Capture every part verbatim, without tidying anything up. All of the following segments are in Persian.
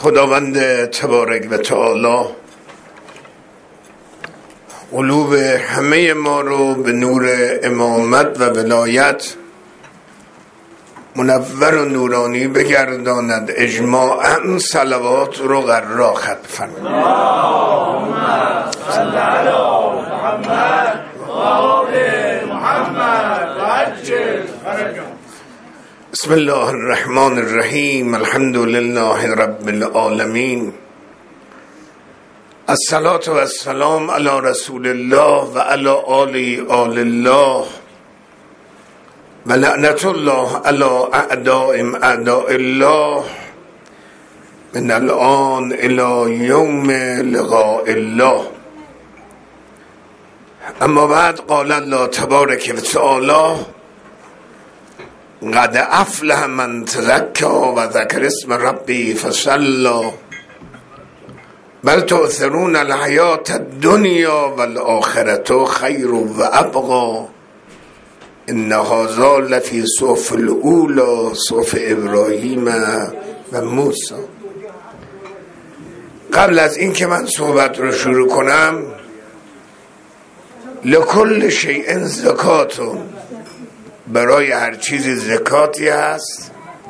خداوند تبارک و تعالی قلوب همه ما رو به نور امامت و ولایت منور و نورانی بگرداند. اجماعاً صلوات رو قرار ختم فرمایید. اللهم صل علی محمد و آل محمد و عجل فرجهم. بسم الله الرحمن الرحیم. الحمد لله رب العالمین. الصلاة و السلام علی رسول الله و علی آل آل الله و لعنت الله علی اعداء اعداء الله من الان الی یوم لقاء الله. اما بعد قال الله تبارک و تعالی قد افلح من تزکی و ذکر اسم ربی فصلی بل تؤثرون الحیاة الدنیا والآخرة خیر و ابقی ان هذا لفی صحف الاولی صحف ابراهیم و موسی. قبل از این که من صحبت رو شروع کنم، لکل شیء زکاتون، برای هر چیزی زکاتی هست.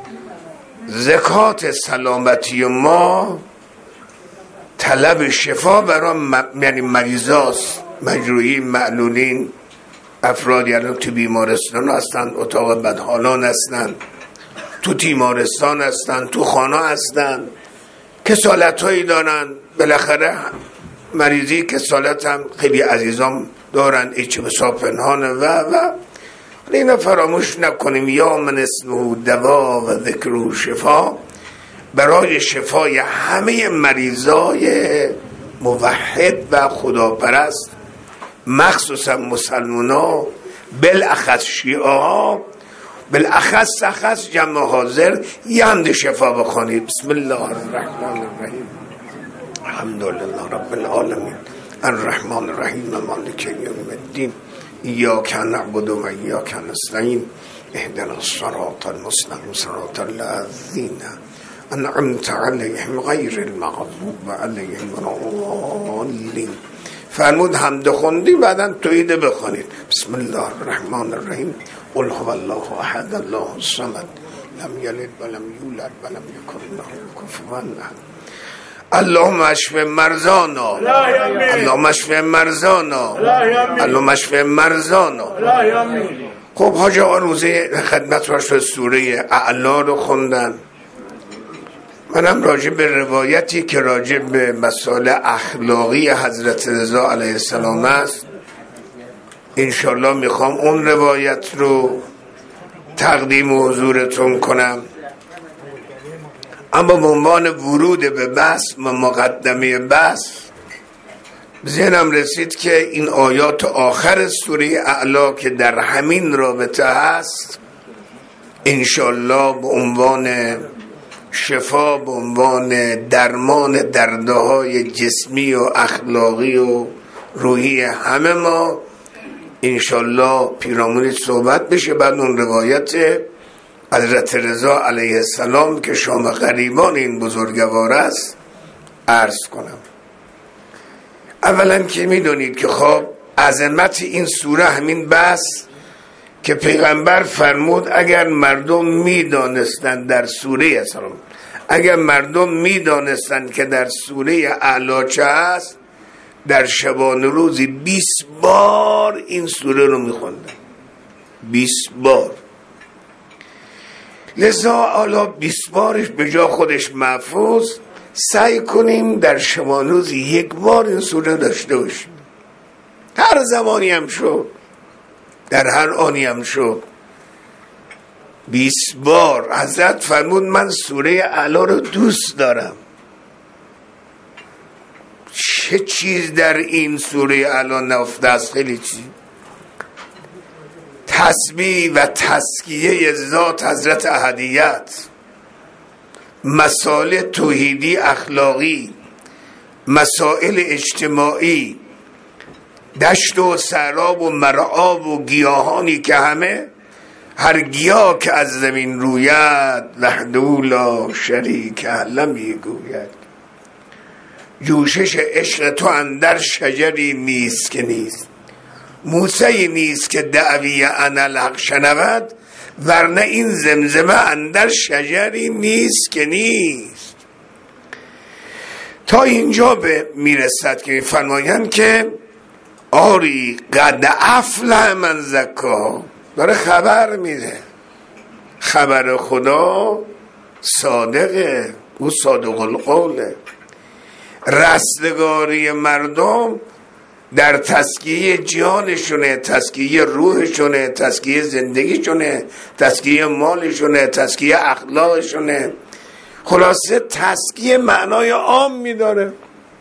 زکات سلامتی ما طلب شفا برای م... یعنی مریضاست، مجروحین، معلولین، افرادی الان تو بیمارستان هستن، اتاق بدحالان هستن، تو تیمارستان هستن، تو خانه هستن، کسالت هایی دارن. بالاخره مریضی کسالت هم خیلی عزیزان دارن، ایچه بسا پنهانه و و اینا فراموش نکنیم. یا من اسمه دوا و ذکر شفا، برای شفای همه مریضای موحد و خداپرست، مخصوصا مسلمان ها، بالاخص شیعه ها، بالاخص اخص جمع حاضر یه حمد شفا بخوانید. بسم الله الرحمن الرحیم. الحمد لله رب العالمین الرحمن الرحیم مالک یوم الدین ایاک نعبد و ایاک نستعین اهدنا الصراط المستقیم صراط الذین انعمت علیهم غیر المغضوب علیهم ولا الضالین. فرمود حمد خوندی بعدن توحید بخونید. بسم الله الرحمن الرحیم. قل هو الله احد الله الصمد لم یلد ولم یولد ولم یکن له کفوا احد. اللهم اشف مرضانا، اللهم اشف مرضانا، اللهم اشف مرضانا. خب حاج آقا روزه خدمت راست سوره اعلا رو خوندن. منم راجع به روایتی که راجع به مسائل اخلاقی حضرت رضا علیه السلام است انشالله میخوام اون روایت رو تقدیم حضورتون کنم. اما به عنوان ورود به بحث و مقدمه بحث ذهنم رسید که این آیات آخر سوره اعلا که در همین رابطه هست انشالله به عنوان شفا، به عنوان درمان دردهای جسمی و اخلاقی و روحی همه ما انشالله پیرامون صحبت بشه. بعد اون روایت حضرت رضا علیه السلام که شام غریبان این بزرگوار است عرض کنم. اولا که میدونید که خب عظمت این سوره همین بس که پیغمبر فرمود اگر مردم میدانستند در سوره اسلام، اگر مردم میدانستند که در سوره اعلا چه هست، در شبانه روزی بیست بار این سوره رو میخوندن. بیست بار. لذا حالا بیست بارش به جا خودش محفوظ، سعی کنیم در شبانه روزی یک بار این سوره داشته باشیم. هر زمانی هم شد، در هر آنی هم شد، بیست بار. حضرت فرمود من سوره اعلا رو دوست دارم. چه چیز در این سوره اعلا نفته است؟ خیلی چیز. تسبیح و تزکیه ذات حضرت احدیت، مسائل توحیدی اخلاقی، مسائل اجتماعی، دشت و سراب و مرعاب و گیاهانی که همه هر گیا که از زمین روید وحده لا شریک له میگوید جوشش عشق تو اندر شجری نیست که نیست. موسی نیست که دعوی انا الحق شنود، ورنه این زمزمه اندر شجری نیست که نیست. تا اینجا به میرسد که فرمایند که آری قد افلح من زکا، داره خبر میده. خبر خدا صادقه، او صادق القوله. رستگاری مردم در تزکیه جانشونه، تزکیه روحشونه، تزکیه زندگیشونه، تزکیه مالشونه، تزکیه اخلاقشونه. خلاصه تزکیه معنای عام میداره.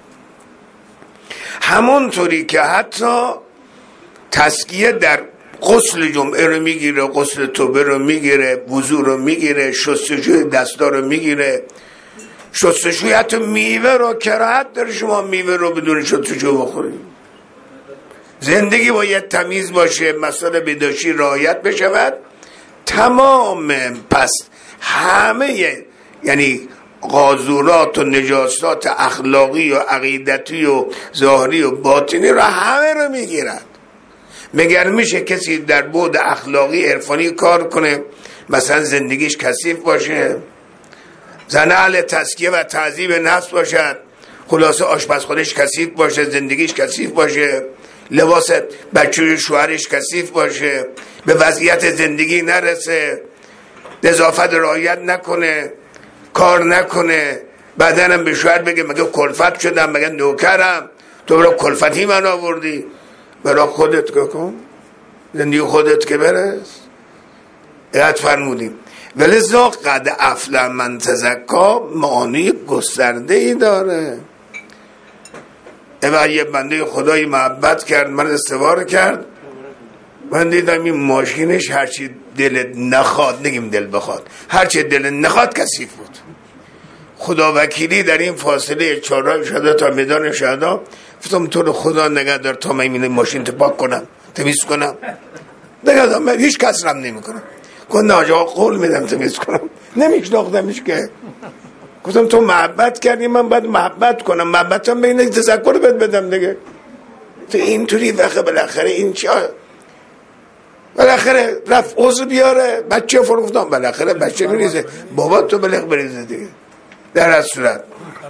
همونطوری که حتی تزکیه در غسل جمعه رو میگیره، غسل توبه رو میگیره، وضو رو میگیره، شستشوی دستا رو میگیره، شستشوی حتی میوه رو کراهت داره شما میوه رو بدون شستشو بخورید. زندگی باید تمیز باشه، مسائل بداشی رعایت بشود. تمام پس همه یعنی قاذورات و نجاسات اخلاقی و عقیدتی و ظاهری و باطنی رو همه رو میگیرد. مگر میشه کسی در بعد اخلاقی عرفانی کار کنه مثلا زندگیش کثیف باشه، زن اهل تزکیه و تعذیب نفس باشد، خلاصه آشپزخانه‌اش کثیف باشه، زندگیش کثیف باشه، لباس بچه شوهرش کثیف باشه، به وضعیت زندگی نرسه، نظافت رعایت نکنه، کار نکنه، بعدنم به شوهر بگه مگه کلفت شدم، مگه نوکرم، تو برای کلفتی من آوردی، برای خودت که کن، زندگی خودت که برس. ایت فرمودیم ولذا قد افلح من تزکا معانی گسترده ای داره. اول یه بنده خدایی محبت کرد، من استوار کرد، من دیدم این ماشینش هرچی دل نخواد، نگیم دل بخواد، هرچی دل نخواد کثیف بود. خدا وکیلی در این فاصله چهارراه شهدا تا میدان شهدا گفتم تو رو خدا نگه دار تا من این ماشین تو پاک کنم، تمیز کنم، نگه دار، من هیچ کسرم نمی کنم. گفت نه آقا قول میدم تمیز کنم. نمیشناختمش که. گفتم تو محبت کردی، من باید محبت کنم، محبتم به اینه تذکر بد بدم دیگه. تو اینطوری وقت بالاخره این چه بالاخره رفت عضو بیاره، بچه فرگفتم بالاخره بچه میریزه، بابا تو بلغ بریزه دیگه. در از صورت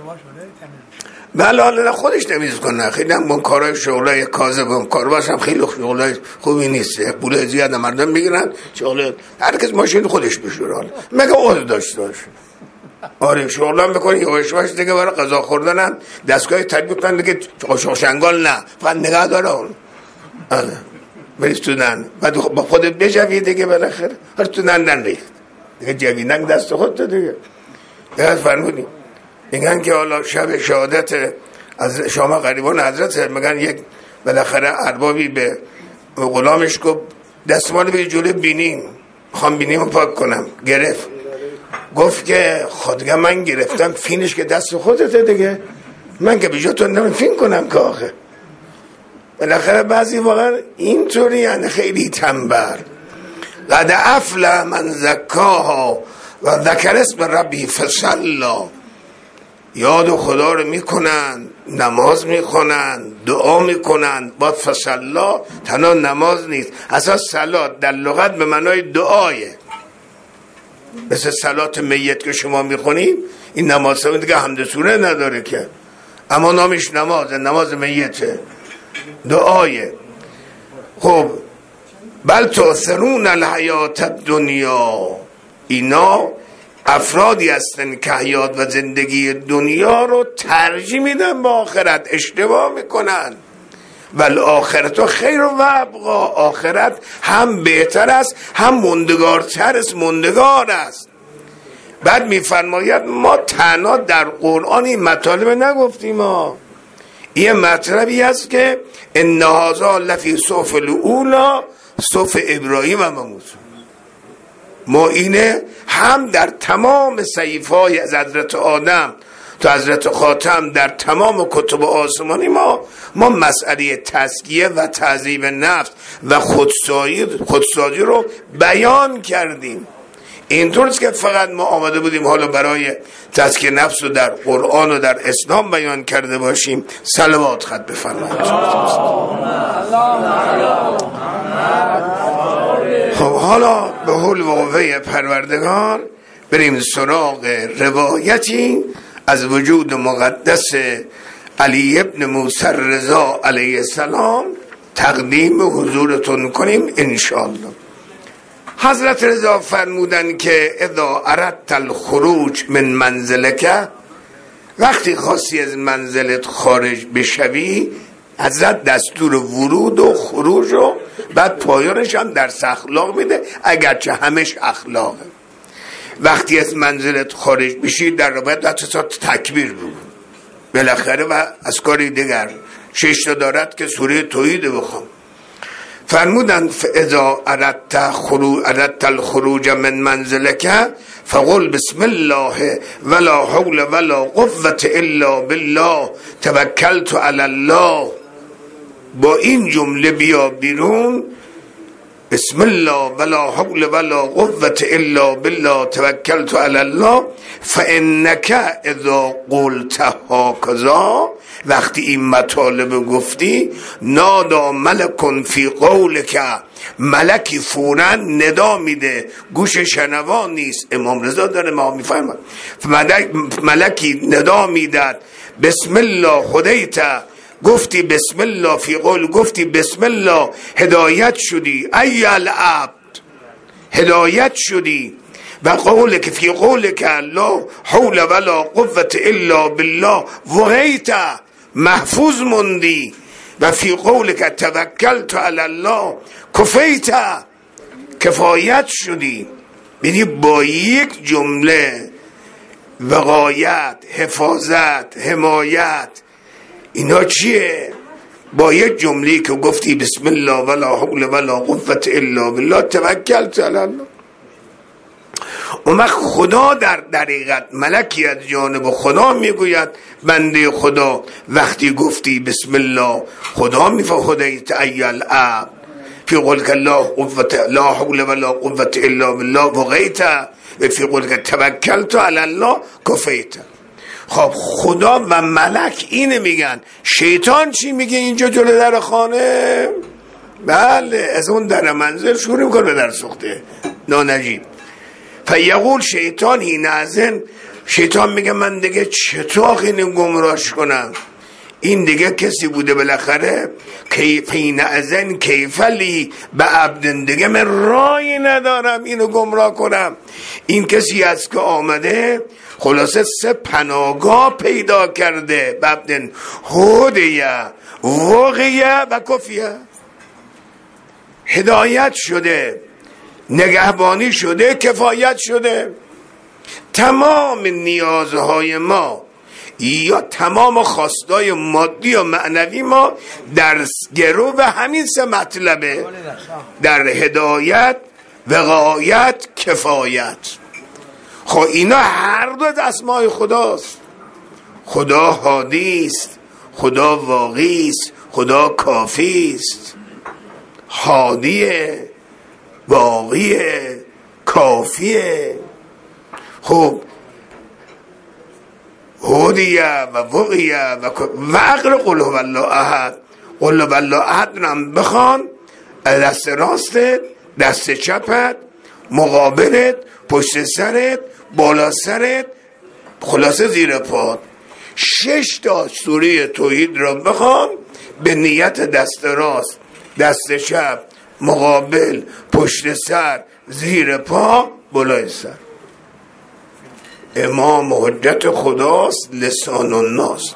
بله حالا خودش تمیز کنه، خیلی هم با کارهای شغلای کاذب هم کارواش هم خیلی شغلای خوبی نیست، پول زیاد مردم میگیرن، شغل هر کس ماشین خودش بشوره، حالا مگه عضو داشته باشه. آره شغلا میکنه یواش یواش دیگه برای غذا خوردن هم دستگاه تطبیق کنن دیگه، قاشق شنگال نه، فقط نگاه داره اون. آره بریز تو نن، بعد با خودت بجوی دیگه بالاخره هر تو نن نن ریخت دیگه، جوینک دست خودت دیگه. یاد فرمودیم میگن که حالا شب شهادت از شما غریبان حضرت میگن یک بالاخره اربابی به غلامش گفت دستمال به جلوی بینیم، میخوام بینیم پاک کنم، گرفت، گفت که خودگاه من گرفتم، فینش که دست خودته دیگه، من که بجا تو نمی فین کنم که آخه. بالاخره بعضی واقعا اینطوری یعنی خیلی تنبل. قد افلح من زکاها و ذکر اسم ربی فصلی، یاد خدا رو میکنن، نماز میخونن، دعا میکنن. با فصلی تنها نماز نیست، اصلا صلات در لغت به معنای دعایه، مثل صلات میت که شما میخونید، این نماز هم دیگه حمد سوره نداره که، اما نامش نمازه، نماز میته، دعایه. خب بل تؤثرون الحیات الدنیا، اینا افرادی هستن که حیات و زندگی دنیا رو ترجیح میدن با آخرت، اشتباه میکنن. والآخرت خیر و ابقا، آخرت هم بهتر است هم موندگارتر است، موندگار است. بعد میفرماید ما تنها در قرآن این مطالب نگفتیم، ما این مطلبی است که ان هذا لفی صحف الاولی صحف ابراهیم و موسی، ما اینه هم در تمام صحیفه‌های از حضرت آدم تو حضرت خاتم در تمام کتب آسمانی ما ما مسئله تزکیه و تعذیب نفس و خودسازی خودسازی رو بیان کردیم. اینطوریست که فقط ما آمده بودیم حالا برای تزکیه نفس رو در قرآن و در اسلام بیان کرده باشیم. صلوات خط بفرمایید. خب حالا به حول و قوه پروردگار بریم سراغ روایتی از وجود مقدس علی ابن موسی رضا علیه السلام تقدیم حضورتون کنیم انشاءالله. حضرت رضا فرمودن که اذا اردت الخروج من منزلک، وقتی خواستی از منزلت خارج بشوی، حضرت دستور ورود و خروج و بعد پایانش هم درس اخلاق میده، اگرچه همش اخلاقه. وقتی از منزلت خارج بشی در رابطه دست تکبیر بگو بالاخره و از کاری دیگر شش تا دارد که سوره توحید بخوام. فرمودن فاذا اردت خروج اردت الخروج من منزلک فقل بسم الله ولا حول ولا قوة الا بالله توکلت علی الله. با این جمله بیا بیرون، بسم الله ولا حول ولا قوة الا بالله توکلت علی الله. فانک اذا قلت هکذا، وقتی این مطالب گفتی، نادا ملکن فی قولک، ملکی فوراً ندا میده، گوش شنوان نیست. امام رضا داره ما میفهمد. ملکی ندا میداد بسم الله خدیت، گفتی بسم الله فی قول، گفتی بسم الله هدایت شدی، ای العبد هدایت شدی. و قول که فی قول که لا حول ولا قوة الا بالله وقیت، محفوظ مندی. و فی قول که توکلت علی الله کفیت، کفایت شدی. یعنی با یک جمله وقایت، حفاظت، حمایت، اینا چیه؟ با یک جمله که گفتی بسم الله ولا حول ولا قوة الا بالله توکلت علی الله. اون خدا در دقیقت ملکی از جانب خدا میگوید بنده خدا وقتی گفتی بسم الله خدا میفه خدایت ای العبد فی قولک لا قوة لا حول ولا قوة الا بالله وقیت فی قولک توکلت علی الله کفیت. خب خدا و ملک اینه میگن. شیطان چی میگه اینجا جلو در خانه؟ بله از اون در منزل شروع میکنه به در سخته نانجیب. فیقول شیطان هی نازن، شیطان میگه من دیگه چطور اینو گمراهش کنم؟ این دیگه کسی بوده بالاخره کیفین ازن کیفلی به عبدن، دیگه من رایی ندارم اینو گمراه کنم. این کسی است که آمده خلاصه سه پناهگاه پیدا کرده، عبدن هودیه وقیه و کفیه. هدایت شده، نگهبانی شده، کفایت شده. تمام نیازهای ما یا تمام خواستای مادی و معنوی ما در گرو و همین سه مطلبه، در هدایت، وقایت، کفایت. خب اینا هر دو از اسمای خداست. خدا هادی است، خدا واقعی است، خدا کافی است. هادیه، واقعیه، کافیه. خب هودیه و وقیه و وقر قل هو الله احد. قل هو الله احد نم بخوان، دست راستت، دست چپت، مقابلت، پشت سرت، بالا سرت، خلاصه زیر پات. شش تا سوره توحید را بخوان به نیت دست راست، دست چپ، مقابل، پشت سر، زیر پا، بالای سر. امام حجت خداست، لسان الناس.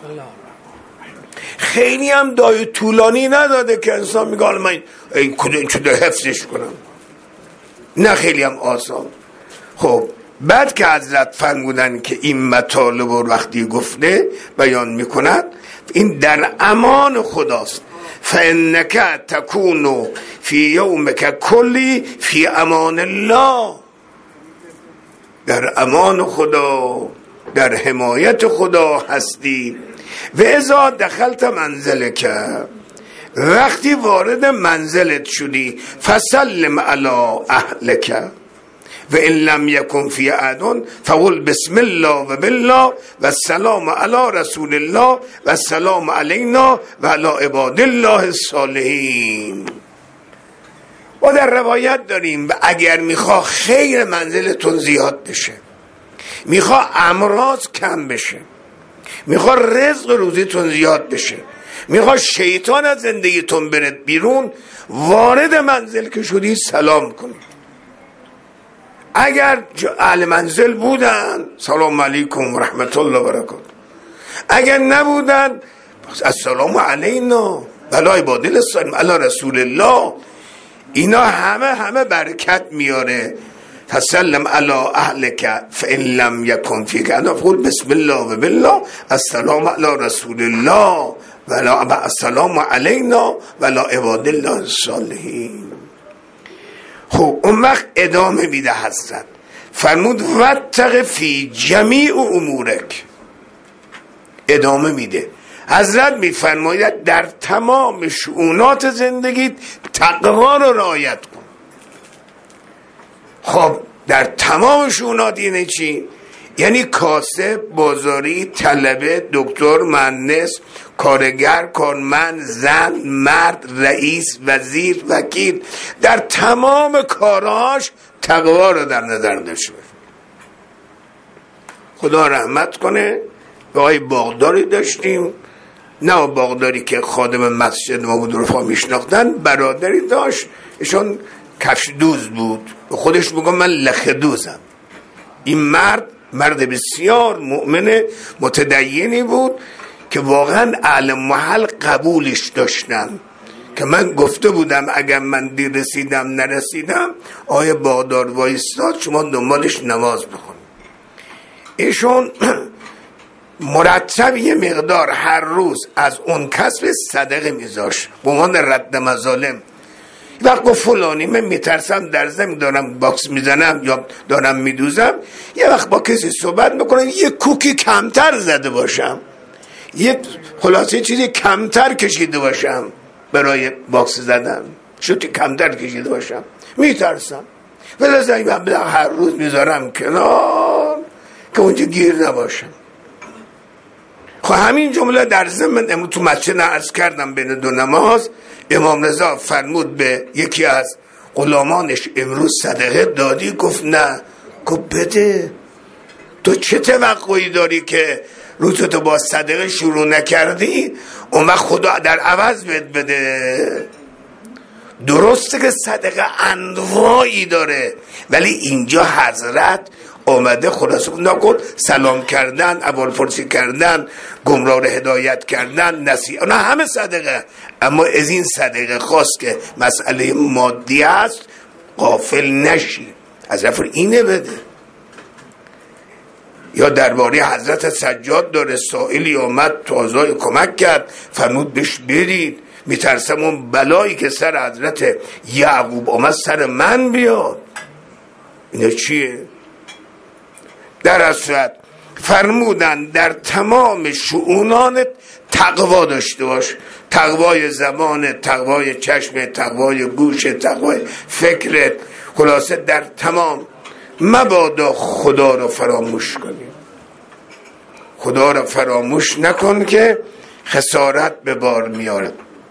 خیلی هم دای طولانی نداده که انسان میگه حالا من این کدوم چه حفظش کنم. نه خیلی هم آسان. خب بعد که حضرت فرمودن که این مطالب رو وقتی گفته بیان میکند، این در امان خداست. فانک تکون فی یومک کلی فی امان الله، در امان خدا، در حمایت خدا هستی. و اذا دخلت منزل که وقتی وارد منزلت شدی فسلم علی اهلک و ان لم یکن فی احد فقل بسم الله و بالله و السلام علی رسول الله و السلام علینا و علی عباد الله الصالحین. و در روایت داریم اگر میخوا خیر منزلتون زیاد بشه، میخوا امراض کم بشه، میخوا رزق روزیتون زیاد بشه، میخوا شیطان از زندگیتون برد بیرون، وارد منزل که شدی سلام کنید. اگر اهل منزل بودن سلام علیکم و رحمت الله و برکاته، اگر نبودن السلام علینا و علی عباد الله الصالحین علی رسول الله. اینا همه همه برکت میاره. تسلم علی اهلک فان لم یکن فیک انا فقل بسم الله و بالله السلام علی رسول الله و السلام علینا و علی عباد الله الصالحین. خب اون وقت ادامه میده حضرت، فرمود واتق فی جمیع امورک. ادامه میده حضرت میفرماید در تمام شؤونات زندگیت تقوا رو رعایت کن. خب در تمام شؤونات یعنی چی؟ یعنی کاسب، بازاری، طلبه، دکتر، مهندس، کارگر، کارمند، زن، مرد، رئیس، وزیر، وکیل، در تمام کاراش تقوا رو در نظر داشته باش. خدا رحمت کنه. آقای باغداری داشتیم، نه باغداری که خادم مسجد ما بود رفا میشناختن، برادری داشت ایشون کفش دوز بود، خودش میگم من لخ دوزم. این مرد مرد بسیار مؤمن متدینی بود که واقعا اهل محل قبولش داشتن، که من گفته بودم اگر من دیر رسیدم نرسیدم آیه باغدار وایستاد شما دنبالش نماز بخون. ایشون مرتب یه مقدار هر روز از اون کسب صدقه میذاشت به عنوان رد مظالم. وقت گفت فلانی من میترسم در زمین دارم باکس میزنم یا دارم میدوزم، یه وقت با کسی صحبت میکنم یه کوکی کمتر زده باشم، یه خلاصه چیزی کمتر کشیده باشم برای باکس زدن، شوتی کمتر کشیده باشم، میترسم ولذا این مبلغ هر روز میذارم کنار که اونجا گیر نباشم. خب همین جمله در ضمن امروز تو مسجد عرض کردم بین دو نماز، امام رضا فرمود به یکی از غلامانش امروز صدقه دادی؟ گفت نه. گفت بده. تو چه توقعی داری که روزتو با صدقه شروع نکردی اون وقت خدا در عوض بهت بده؟ درسته که صدقه انواعی داره، ولی اینجا حضرت آمده خلاصه نکن سلام کردن، احوالپرسی کردن، گمراه رو هدایت کردن، نصیحت، نه همه صدقه، اما از این صدقه خواست که مسئله مادی است غافل نشی، از رفت اینه بده. یا درباره حضرت سجاد داره، سائلی آمد تازای کمک کرد، فرمود بهش برید، میترسم اون بلایی که سر حضرت یعقوب آمد سر من بیاد. اینا چیه؟ در اصلت فرمودن در تمام شؤونانت تقوا داشته باش، تقوای زمان، تقوای چشم، تقوای گوش، تقوای فکرت، خلاصه در تمام. مبادا خدا رو فراموش کنی، خدا رو فراموش نکن که خسارت به بار میاره.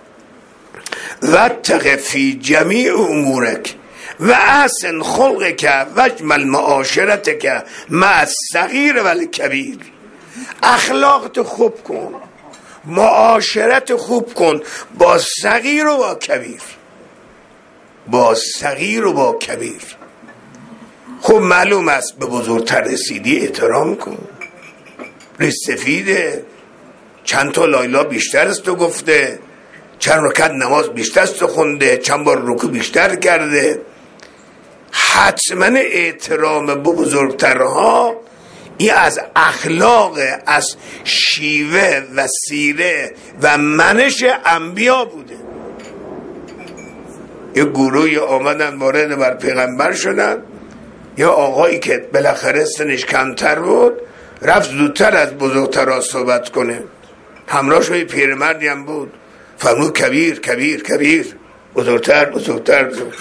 واتق فی جمیع امورک و احسن خلقک و اجمل معاشرتک مع الصغیر و الکبیر. اخلاقت خوب کن، معاشرت خوب کن با صغیر و با کبیر، با صغیر و با کبیر. خب معلوم است به بزرگتر رسیدی احترام کن. ریش سفیده، چند تا لایلا بیشتر است تو گفته، چند رکعت نماز بیشتر است تو خونده، چند بار رکوع بیشتر کرده، حتما احترام به بزرگترها این از اخلاق، از شیوه و سیره و منش انبیا بوده. یه گروهی آمدن وارد بر پیغمبر شدن، یا آقایی که بالاخره سنش کمتر بود رفت زودتر از بزرگترها صحبت کنه. همراهش یه پیرمردی هم بود، فرمود کبیر کبیر کبیر، بزرگتر بزرگتر بزرگتر.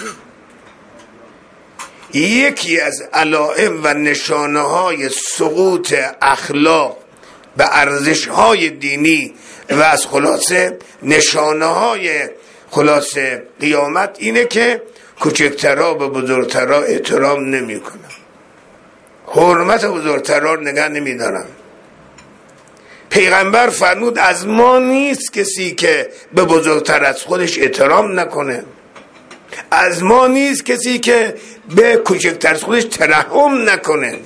یکی از علائم و نشانه های سقوط اخلاق و ارزش های دینی و از خلاصه نشانه های خلاصه قیامت اینه که کوچکترها به بزرگترها احترام نمی کنن، حرمت بزرگترها نگه نمی دارن. پیغمبر فرمود از ما نیست کسی که به بزرگتر از خودش احترام نکنه، از ما نیست کسی که به کوچکتر از خودش ترحم نکنه.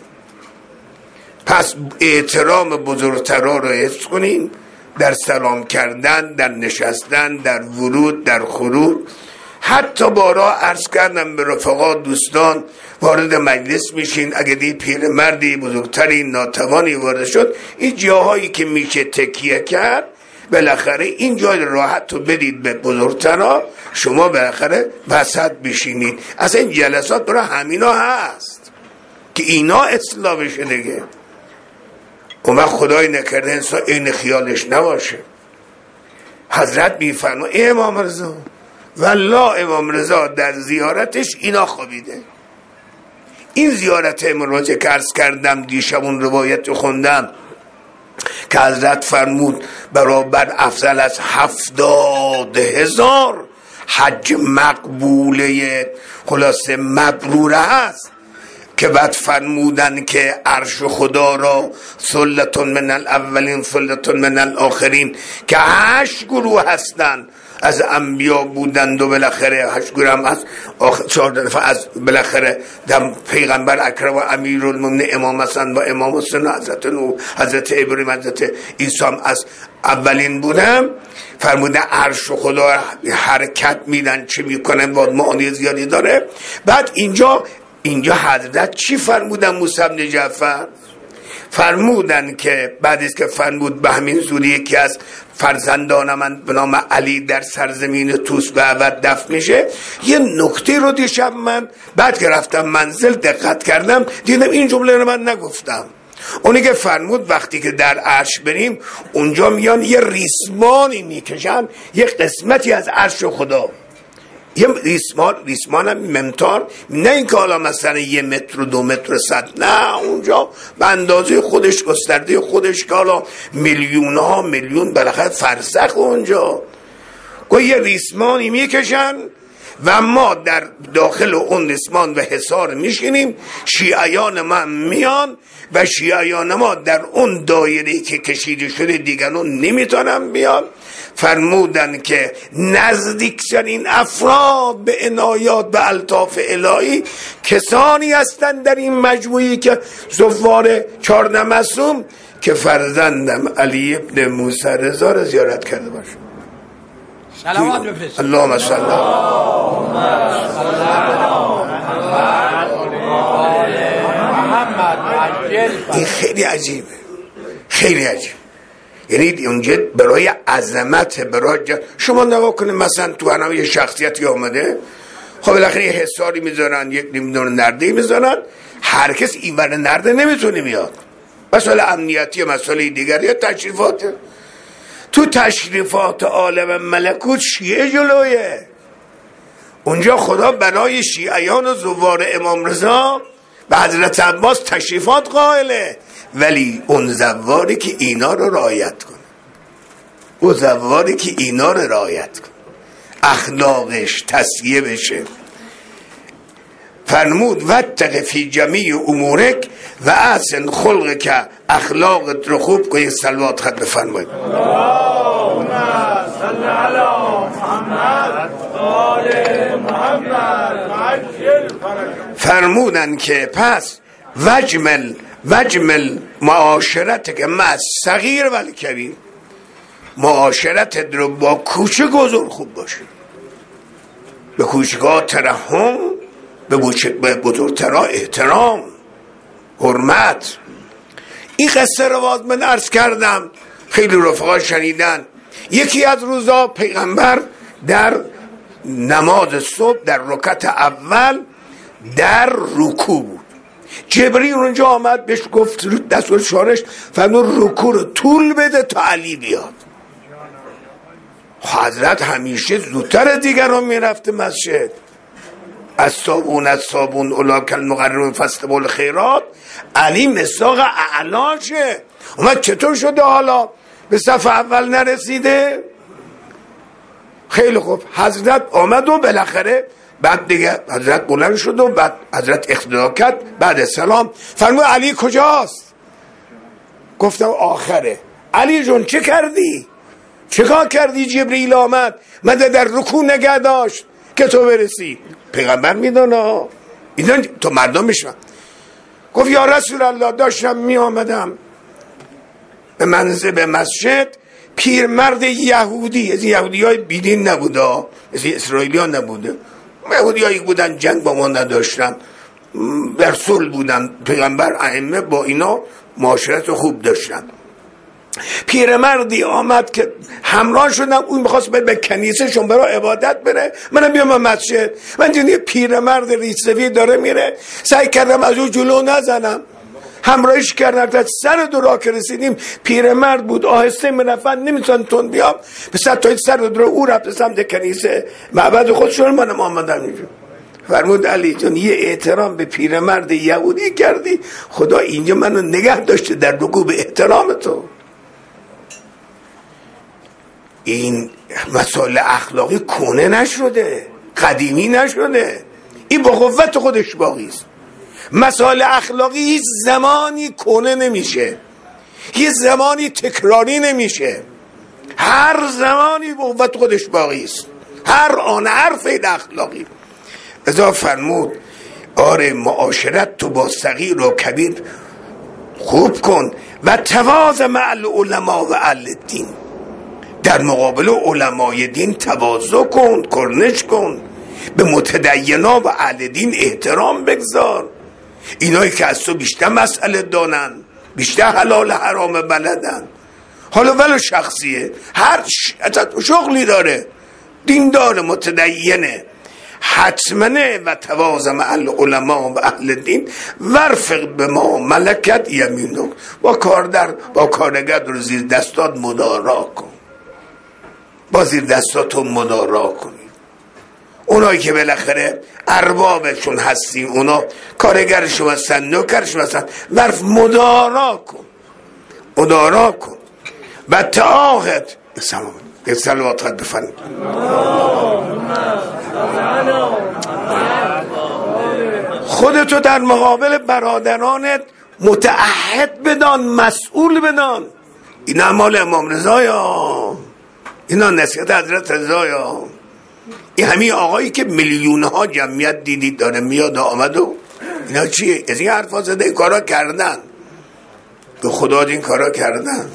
پس احترام بزرگترها رو حفظ کنیم، در سلام کردن، در نشستن، در ورود، در خروج. حتی بارا عرض کردم به رفقا دوستان، وارد مجلس میشین، اگه دی پیرمردی بزرگتری ناتوانی وارد شد، این جاهایی که میشه تکیه کرد، بالاخره این جای راحت تو بدید به بزرگترها، شما بالاخره وسط بشینید. اصلا این جلسات برای همینا هست که اینا اصلاح بشه دیگه. اما خدای نکرده انسان این خیالش نباشه. حضرت میفرما امام رضا والله امام رضا در زیارتش اینا خوابیده. این زیارت امروزه که عرض کردم دیشبون روایت خوندم که حضرت فرمود برابر افضل از هفتاد هزار حج مقبوله خلاصه مبروره هست، که بعد فرمودن که عرش خدا را ثلتون من الاولین ثلتون من الاخرین، که هشت گروه هستن از انبیا بودند و بالاخره هشت گروه هم از چهار دفعه از بالاخره دم پیغمبر اکرم و امیرالمومنین امام حسن و امام حسین و حضرت نوح، حضرت ابراهیم، حضرت عیسی از اولین بودم. فرمودن عرش خدا حرکت میدن چه میکنن و معانی زیادی داره. بعد اینجا اینجا حضرت چی فرمودن؟ موسی بن جعفر فرمودن که بعد از که فرمود به همین زودی یکی از فرزندان من به نام علی در سرزمین توس به عبد دفن میشه. یه نکته رو دیشب من بعد که رفتم منزل دقت کردم، دیدم این جمله رو من نگفتم. اونی که فرمود وقتی که در عرش بریم اونجا میان یه ریسمانی میکشن، یه قسمتی از عرش خدا، یه ریسمان ریسمان هم ممتار، نه این که حالا مثلا یه متر و دو متر صد، نه اونجا به اندازه خودش گسترده خودش که حالا میلیون ها میلیون بالاخره فرسخ اونجا که یه ریسمانی میکشن و ما در داخل اون ریسمان و حصار میشینیم. شیعیان ما میان و شیعیان ما در اون دایره که کشیده شده دیگران نمیتونن بیان. فرمودن که نزدیکترین افراد به عنایات و الطاف الهی کسانی هستند در این مجموعی که زوار چهارده معصوم که فرزندم علی ابن موسی رضا را زیارت کرده باشه. سلامات بفرست. اللهم صل علی. این خیلی عجیبه، خیلی عجیب. یعنی اونجا برای عظمت، برای جا... شما نگاه کنید مثلا تو هنم یه شخصیتی آمده، خب بالاخره یه حساری میذارن، یک نمیدونه نرده میذارن، هر کس این ور نرده نمیتونه میاد، مسئله امنیتی، مسئله دیگری یا تشریفات. تو تشریفات عالم ملکوت شیعه جلویه. اونجا خدا برای شیعیان و زوار امام رضا به حضرت عباس تشریفات قائله، ولی اون زواری که اینا رو رعایت کنه، اون زواری که اینا رو رعایت کنه، اخلاقش تصحیح بشه. فرمود واتق فی جمیع امورک و احسن خلق که اخلاقت رو خوب کنی. صلوات خط بفرمایید. اللهم صل علی محمد آل محمد عجل فرجهم. فرمودن که پس وجمل وجمل معاشرت که مع صغیر ولی کبیر، معاشرت رو با کوچک بزرگ خوب باشه، به کوچک‌ها ترحم، به بزرگترها احترام، حرمت. این قصه رو باز من عرض کردم، خیلی رفقا شنیدن. یکی از روزا پیغمبر در نماز صبح در رکعت اول در رکوع بود. جبرئیل اونجا آمد بهش گفت دستور شارش فرمود رکوع رو طول بده تا علی بیاد. حضرت همیشه زودتر دیگران میرفته مسجد. از صابون از صابون اولاک المقربون فاستبقوا الخیرات. علی مساق اعلاشه. اومد چطور شده حالا به صف اول نرسیده؟ خیلی خوب حضرت آمد و بالاخره بعد دیگه حضرت بلند شد و بعد حضرت اقتدا کرد. بعد سلام فرمود علی کجاست؟ گفتم آخره. علی جون چه کردی؟ چه کار کردی؟ جبرئیل آمد مده در رکوع نگه داشت که تو برسی. پیغمبر میدونه اینا تو مردم میشن. گفت یا رسول الله داشتم می آمدم به منزل به مسجد، پیرمرد یهودی، از یهودی های بیدین نبوده، از اسرائیلی ها نبوده، یهودی هایی بودن جنگ با ما نداشتن، در صلح بودن، پیغمبر ائمه با اینا معاشرت خوب داشتن. پیرمردی آمد که همراه شدم، اون میخواست بره به کنیسه شون برای عبادت بره، منم بیام مسجد. من دیدم پیرمرد ریشسفید داره میره، سعی کردم از اون جلو نزنم، همراهش کردم تا سر دو راه که رسیدیم. پیرمرد بود آهسته میرفتن، نمیتونن تون بیام، به صد تا سر دو راه او رفت سمت کنیسه معبد خودشون. منم آمدم اینجا. فرمود علی جان یه احترام به پیرمرد یهودی کردی، خدا اینجا منو نگه داشته در رکوع به احترام تو. این مسائل اخلاقی کهنه نشده، قدیمی نشده، این با قوت خودش باقی است. مسائل اخلاقی هیچ زمانی کهنه نمیشه، هیچ زمانی تکراری نمیشه، هر زمانی با قوت خودش باقی است، هر آن حرف اخلاقی. ازا فرمود آره معاشرت تو با صغیر و کبیر خوب کن و تواضع مع العلماء و اهل الدین. در مقابل علمای دین تواضع کن، کرنش کن، به متدینا و اهل دین احترام بگذار. اینایی که از تو بیشتر مسئله دانن، بیشتر حلال حرام بلدن، حالا ولو شخصیه، هر شغلی داره، دین داره، متدینه، حتمنه و تواضع مع العلماء و اهل دین ورفق به ما ملکت یمینک. با کاردر با کارگر رو زیر دستات مدارا کن، با زیر دستاتون مدارا کنید. اونایی که بالاخره اربابشون هستیم، اونا کارگرشون هستن، نوکرشون هستن، ورف مدارا کن، مدارا کن و تعاهد. سلام یه سلوات خد بفرمایید. خودتو در مقابل برادرانت متعهد بدان، مسئول بدان. این اعمال امام رضایا، اینا نصیحت حضرت رضایا. این همین آقایی که میلیون ها جمعیت دیدید داره میاد آمد و اینا چیه؟ از این حرفا زده این کارا کردن، به خدا این کارا کردن.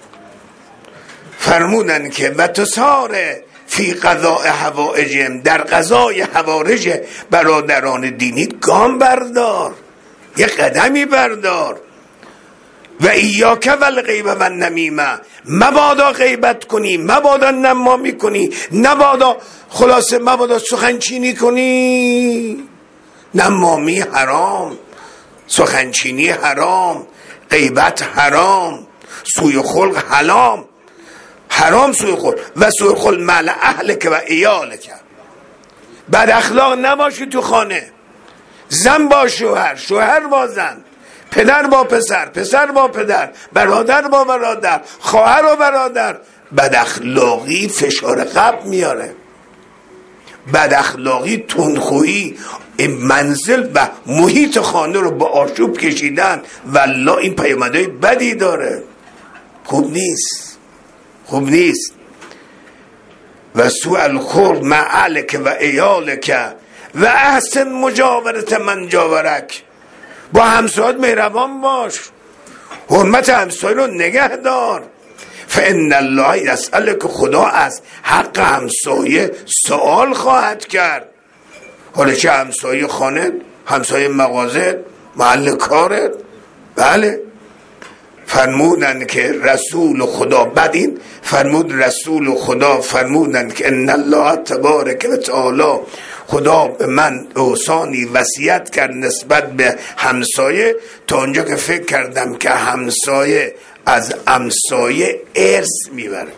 فرمودن که و تساره فی قضاء حوائجهم، در قضای حوارج برادران دینی گام بردار، یه قدمی بردار. و ایاک والغیبه و النمیمه، مبادا غیبت کنی، مبادا نمامی کنی، نبادا خلاصه مبادا سخنچینی کنی. نمامی حرام، سخنچینی حرام، غیبت حرام، سوء خلق حرام، حرام سوء خلق و سوء خلق مع اهلک و عیالک. بد اخلاق نباشی تو خانه، زن با شوهر، شوهر با زن، پدر با پسر، پسر با پدر، برادر با برادر، خواهر و برادر. بد اخلاقی فشار قلب میاره، بد اخلاقی تندخویی منزل و محیط خانه رو با آشوب کشیدن. والله این پیامدهای بدی داره، خوب نیست، خوب نیست. و سوء الخلق مع اهلک و عیالک و احسن مجاورت من جاورک، با همسایت مهربان باش، حرمت همسایه رو نگه دار. فان الله یسألک، خدا از حق همسایه سوال خواهد کرد. حالا چه همسایه خانه، همسایه مغازه، محل کارت. بله. فرمودن که رسول خدا، بعد این فرمود رسول خدا فرمودن که ان الله تبارک و تعالی، خدا به من اوصانی وصیت کرد نسبت به همسایه، تا اونجا که فکر کردم که همسایه از همسایه ارث میبره.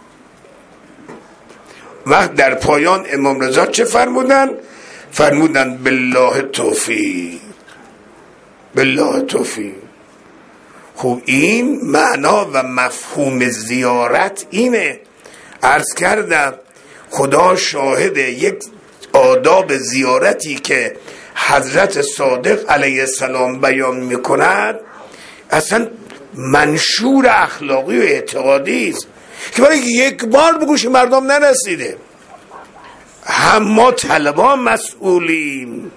وقت در پایان امام رضا چه فرمودن؟ فرمودن بالله توفیق، بالله توفیق. خب این معنا و مفهوم زیارت اینه. عرض کردم خدا شاهد یک آداب زیارتی که حضرت صادق علیه السلام بیان میکند اصلا منشور اخلاقی و اعتقادی است که برای یک بار بگوش مردم نرسیده. هم ما طلبا مسئولیم،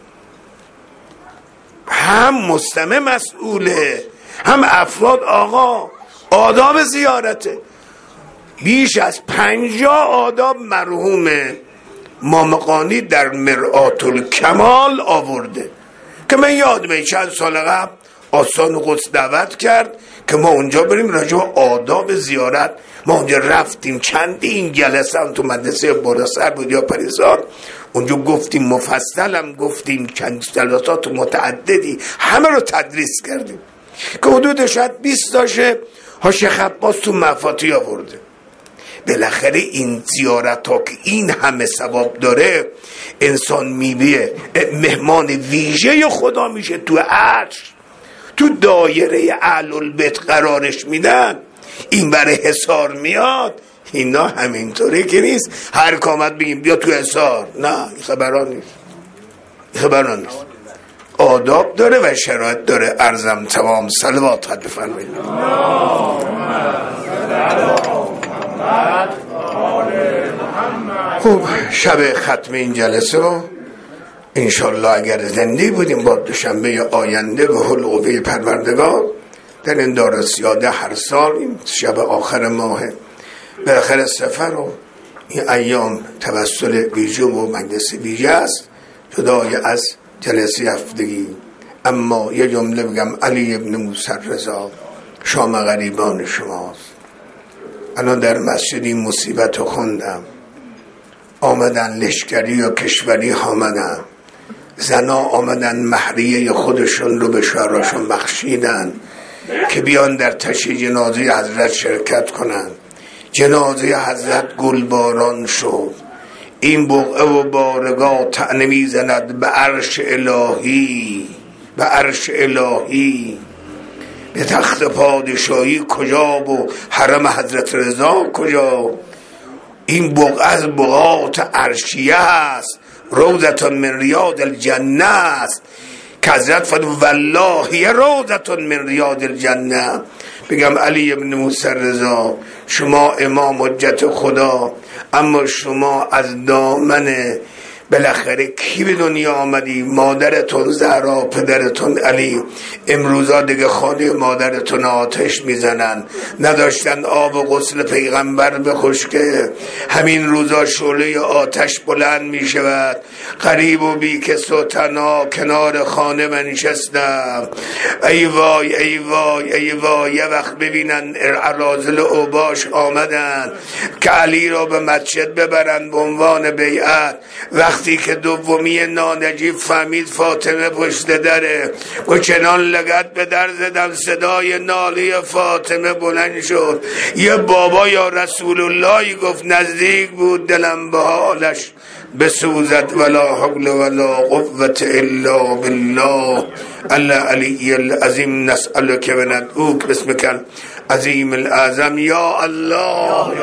هم مستمع مسئوله، هم افراد. آقا آداب زیارته بیش از پنجاه آداب مرحوم مامقانی در مرآت الکمال آورده که من یادمه چند سال قبل آستان قدس دعوت کرد که ما اونجا بریم راجع به آداب زیارت. ما اونجا رفتیم چندین جلسه هم تو مدرسه باراسر بود یا پریزار، اونجا گفتیم مفصل هم گفتیم، چند جلسات متعددی همه رو تدریس کردیم که حدود شاید بیست تاشه ها شیخ عباس تو مفاتی آورده. بالاخره این زیارت ها که این همه ثواب داره انسان میبیه مهمان ویژه خدا میشه، تو عرش تو دایره اهل البیت قرارش میدن، این برای حصار میاد. اینا همینطوری که نیست هر کامت بگیم بیا تو حصار، نه این خبران نیست، این خبران نیست. آداب داره و شرایط داره. عرضم تمام. صلوات خط بفرمایید. خوب شب ختم این جلسه رو انشالله اگر زنده بودیم با دوشنبه آینده به حل قوه پروردگار در این دار سیاده هر سال این شب آخر ماه به آخر سفر و این ایام توسل ویژه و مجلس ویژه است جدای از جلسه هفتگی. اما یه جمله بگم، علی ابن موسی رضا شام غریبان شماست. الان در مسجد این مصیبت رو خوندم، آمدن لشکری و کشوری آمدن، زنا آمدن مهریه خودشون رو به شوهراشون بخشیدن که بیان در تشییع جنازه حضرت شرکت کنن. جنازه حضرت گلباران شد. این بقعه و بارگاه طعنه میزند به عرش الهی، به عرش الهی، به تخت پادشاهی کجا و حرم حضرت رضا کجا. این بقعه از بقعات عرشیه است، روضتون من ریاض الجنه است که حضرت فرمود والله یه روضتون من ریاض الجنه. بگم علی ابن موسی رضا شما امام حجت خدا، اما شما از دامن بالاخره کی به دنیا آمدی؟ مادرتون زهرا، پدرتون علی. امروزا دیگه خانه مادرتون آتش میزنن، نداشتن آب و غسل پیغمبر بخشکه. همین روزا شعله آتش بلند میشود. غریب و بی کس و تنها کنار خانه من نشستم. ای وای ای وای ای وای. یه وقت ببینن اراذل اوباش آمدن که علی را به مسجد ببرن به عنوان بیعت. وقتی که دومی نانجیب فهمید فاطمه پشت دره و چنان لگد به در زدم صدای ناله فاطمه بلند شد. یه بابا یا رسول اللهی گفت نزدیک بود دلم به حالش بسوزد. ولا حول ولا قوة الا بالله العلی العظیم. نسألک و ندعوک باسمک العظیم الاعظم یا الله.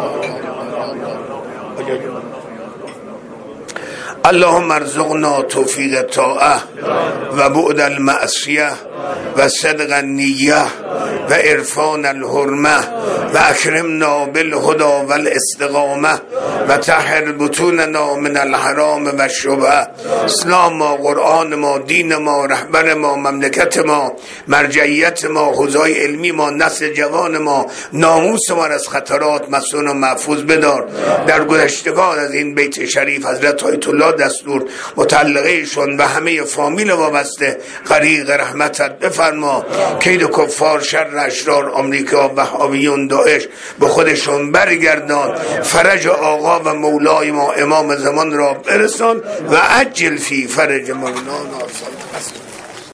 اللهم ارزقنا توفیق طاعه و بعد المعصیه و صدق النیه و عرفان الحرمه و اکرمنا بالهدى والاستقامه و طهر بطوننا من الحرام و الشبهه. اسلام ما، قرآن ما، دین ما، رهبر ما، مملکت ما، مرجعیت ما، حوزه‌های علمی ما، نسل جوان ما، ناموس ما از خطرات مسون و محفوظ بدار. در گذشتگان از این بیت شریف حضرت آیت الله دستور متعلقه شون و همه فامیل وابسته غریق رحمتت بفرما. کید کفار، شر شر اشرار آمریکا، وهابیون، داعش به خودشون برگردان. فرج آقا و مولای ما امام زمان را برسان و عجل فی فرج مولانا.